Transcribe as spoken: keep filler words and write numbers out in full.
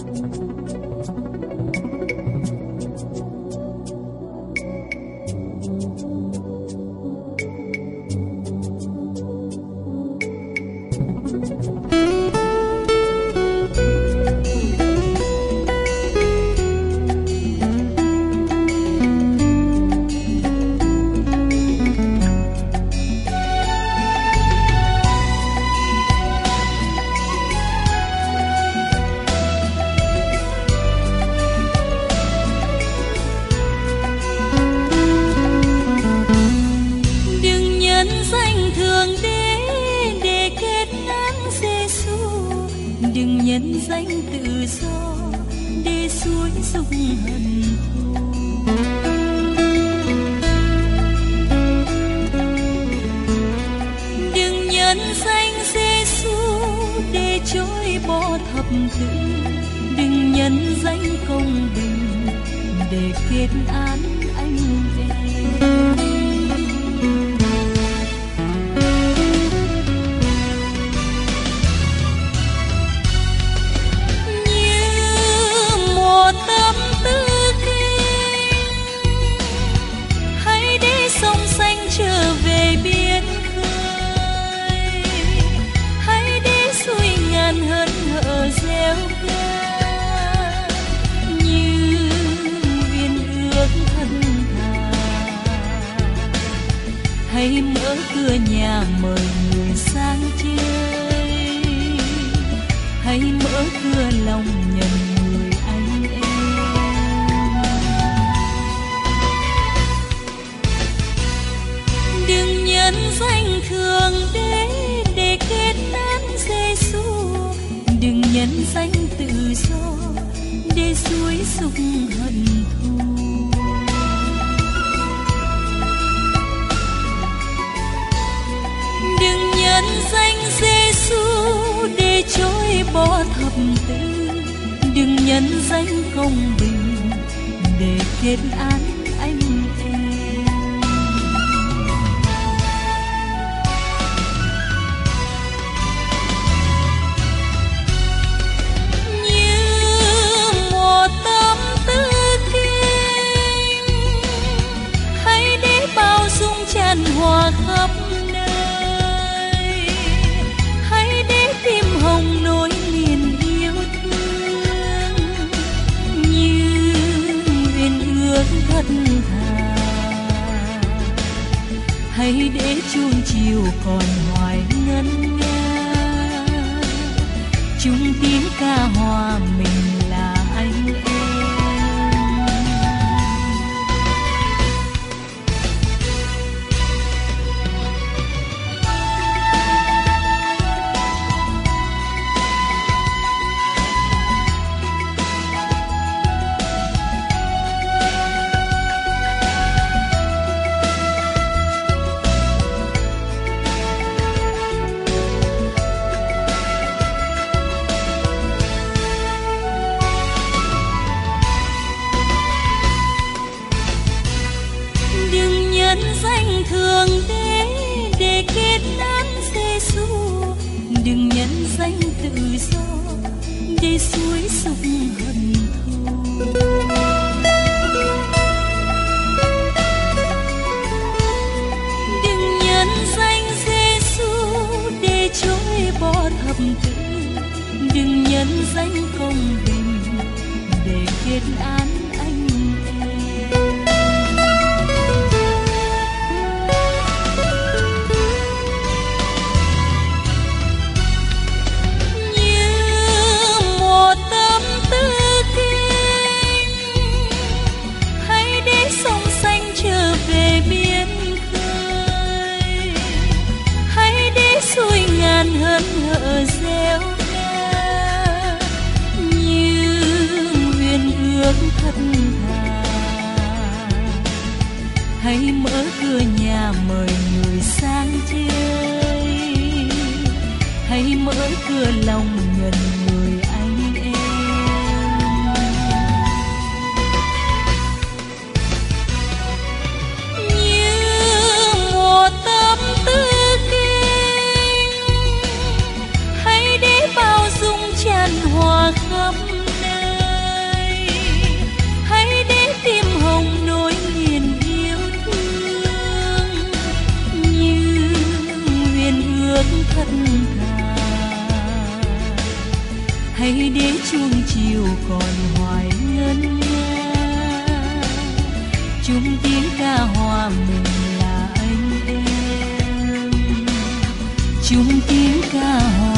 hãy mở cửa nhà mời người sang chơi, hãy mở cửa lòng nhận người anh em. Đừng nhân danh thượng đế để kết án Giêsu, đừng nhân danh tự do để suối sục hận thù. Đừng nhân danh Giêsu để chối bỏ thập tự, đừng nhân danh công bình để kết án anh em. Như một tâm tư kinh, hãy để bao dung tràn hòa khắp nơi, hãy để tim hồng nối liền yêu thương như uyên ước thật thà. Hãy để chuông chiều còn hoài ngân nga, chung tiếng ca hòa mình là anh em. Nhân danh thượng đế để kết án Giêsu, đừng nhân danh tự do để suối sục hận thù. Đừng nhân danh Giêsu để chối bỏ thập tự, đừng nhân danh công bình để kết án anh em. Hân hở reo ca như uyên ước thật thà. Hãy để chuông chiều còn hoài ngân nga, chung tiếng ca hòa mình là anh em, chung tiếng ca hòa